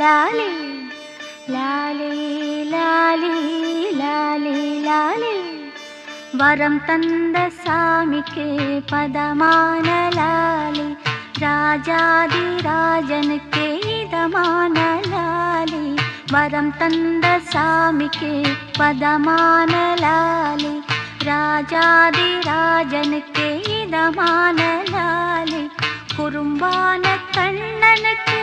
லாலே லாலே லாலே லாலே லாலே வரம் தந்த சாமிக்கு பதமான லாலே ராஜாதி ராஜனுக்கு இதமான லாலே வரம் தந்த சாமிக்கு பதமான லாலே ராஜாதி ராஜனுக்கு இதமான லாலே குறும்பான கண்ணனுக்கு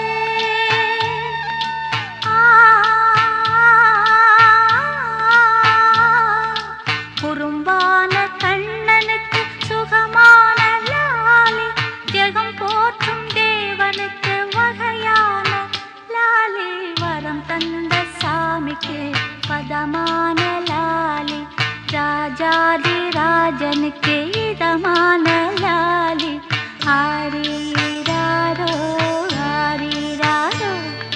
குறும்பான கண்ணனுக்கு சுகமான லாலே ஜெகம் போற்றும் தேவனுக்கு வகையான லாலே வரம் தந்த சாமிக்கு பதமான லாலே ராஜாதி ராஜனுக்கு இதமான லாலே ஆரீராரோ ஆரீராரோ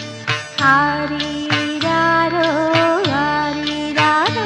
ஆரீராரோ ஆரீராரோ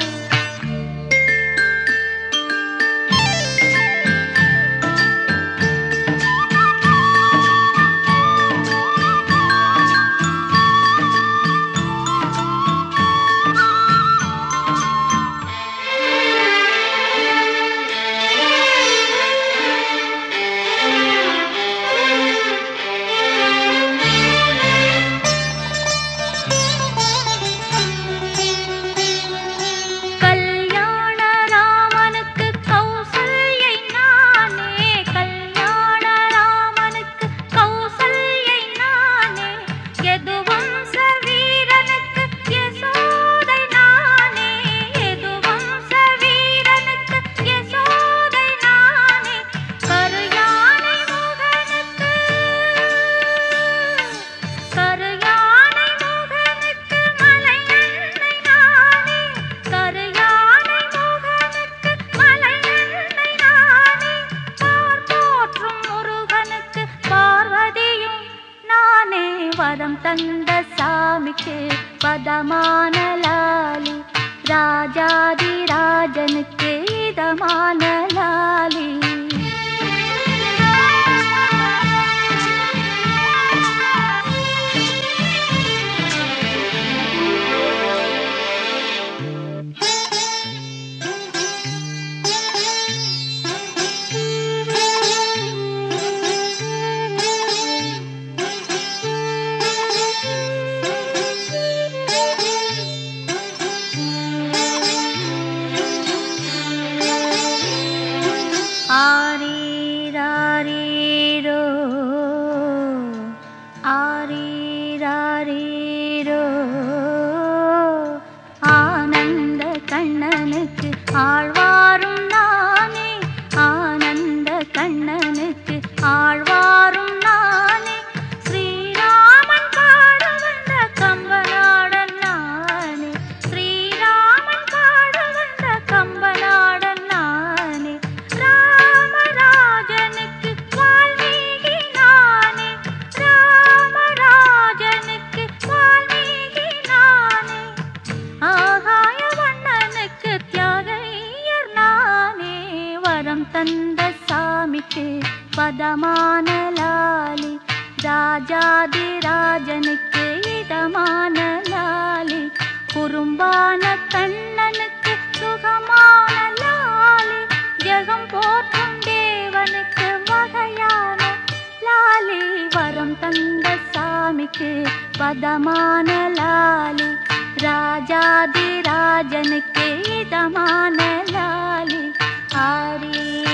வரம் தந்த சாமிக்கு பதமான லாலே ராஜாதி ராஜனுக்கு இதமான லாலே ஆரீராரீரோ ஆரீராரீரோ ஆனந்த கண்ணனுக்கு ஆழ்வாரும் நானே ஆனந்த கண்ணனுக்கு ஆழ்வாரும் நானே ஸ்ரீராமன் பாட வந்த கம்பநாடன் நானே ஸ்ரீராமன் பாட வந்த கம்பநாடன் நானே தந்த சாமிக்கு பதமான லாலே ராஜாதி ராஜனுக்கு இதமான லாலே குறும்பான கண்ணனுக்கு சுகமான லாலே ஜெகம் போற்றும் தேவனுக்கு வகையான லாலே வரம் தந்த சாமிக்கு பதமான லாலே ராஜாதி ராஜனுக்கு இதமான லாலே ஆரீ